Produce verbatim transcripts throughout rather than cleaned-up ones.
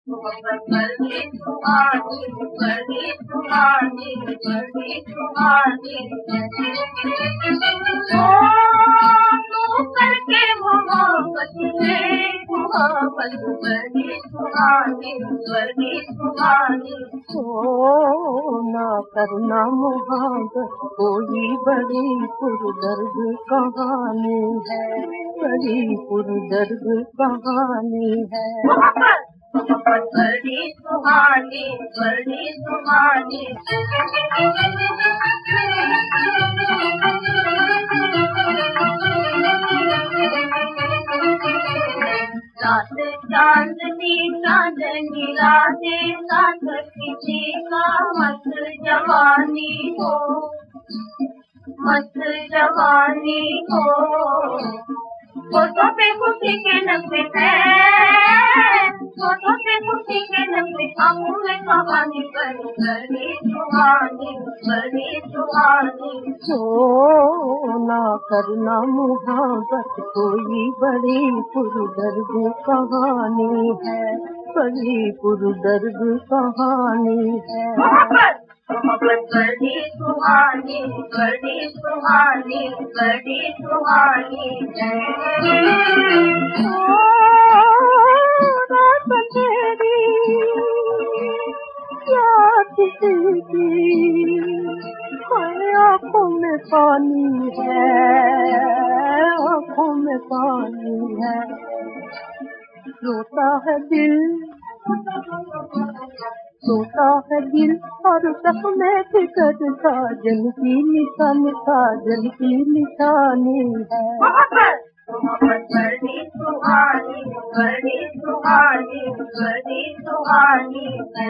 बड़ी सुहानी बड़ी सुहानी बड़ी सुहानी ओ तू करके मोहब्बत में मोहब्बत बड़ी सुहानी बड़ी सुहानी ओ ना करना मोहब्बत कोई बड़ी पुरदर्द कहानी है, बड़ी पुरदर्द कहानी है। बड़ी सुहानी बड़ी सुहानी रात चांदनी चांदनी राधे साथ किसी का मस्त जवानी हो, मस्त जवानी हो। फोटो पे खुशी के नक्शे हैं, फोटो पे खुशी के नक्शे आंखों में कहानी बड़ी बड़ी सुहानी बड़ी सुहानी। ओ ना करना मोहब्बत कोई बड़ी पुरदर्द कहानी है, बड़ी पुरदर्द कहानी है। मोहब्बत बड़ी सुहानी बड़ी सुहानी बड़ी सुहानी है। रात तेरी याद की आँखों में पानी है, आँखों में पानी है। रोता है दिल रोता है दिल और सपने फिकर साजन की निशानी साजन की निशानी है। बड़ी सुहानी बड़ी सुहानी बड़ी सुहानी है।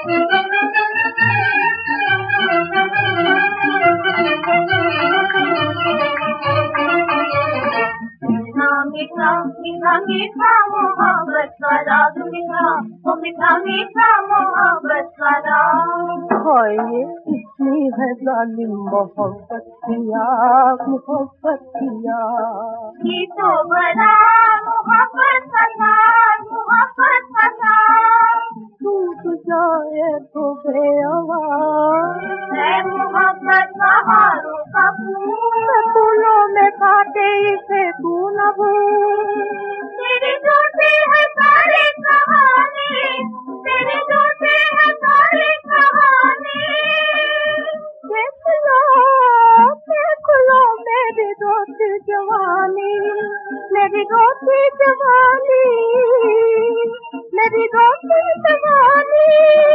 मीठा मीठा मीठा मोहब्बत का राग मीठा, ओ मीठा मीठा मोहब्बत का राग। हाय इतनी है जालिम मोहब्बत किया मोहब्बत किया। ये तो बड़ा मोहब्बत का साथ मोहब्बत का साथ टूट जाए तो बेआवाज़ है मोहब्बत बहारों का फूल, फूलों में काटे इसे तू न भूल। तेरी जोती है सारी कहानी, तेरी जोती है सारी कहानी। देख लो देख लो मेरी रोती जवानी, मेरी रोती जवानी, मेरी रोती जवानी।